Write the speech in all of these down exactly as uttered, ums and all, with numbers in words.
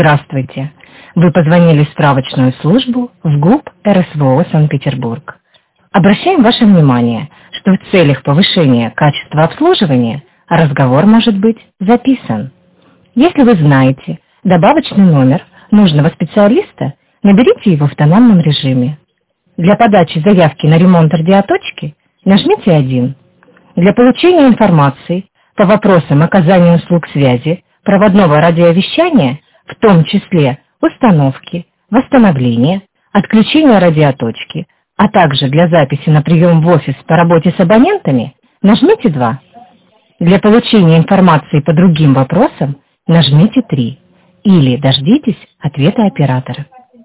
Здравствуйте. Вы позвонили в справочную службу в ГУП эр эс вэ о Санкт-Петербург. Обращаем ваше внимание, что в целях повышения качества обслуживания разговор может быть записан. Если вы знаете добавочный номер нужного специалиста, наберите его в тональном режиме. Для подачи заявки на ремонт радиоточки нажмите один. Для получения информации по вопросам оказания услуг связи, проводного радиовещания, в том числе установки, восстановления, отключения радиоточки, а также для записи на прием в офис по работе с абонентами, нажмите два. Для получения информации по другим вопросам нажмите три. Или дождитесь ответа оператора.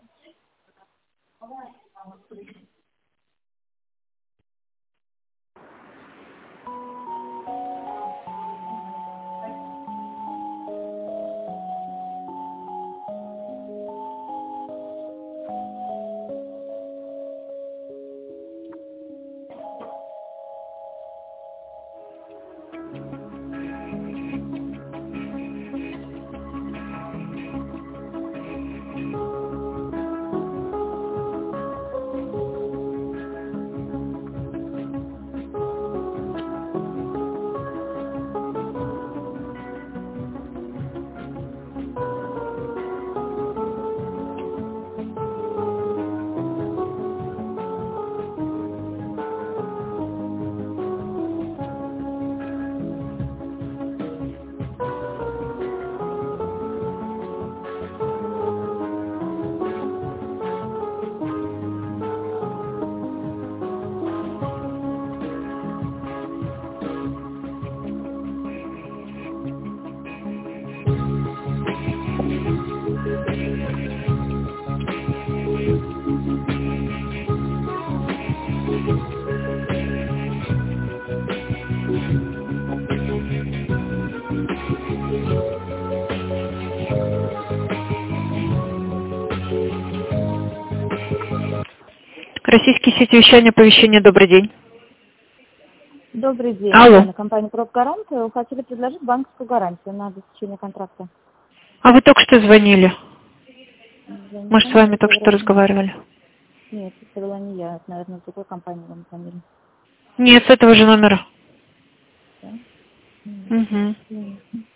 Российский сеть вещания, оповещение, добрый день. Добрый день. Алло. На компании «Пробгарант» хотели предложить банковскую гарантию на обеспечение контракта. А вы только что звонили? Звоните, Мы же с вами только что разговаривали. Нет, это была не я. Это, наверное, в другой компании вам звонили. Нет, с этого же номера. Да? Угу. Нет.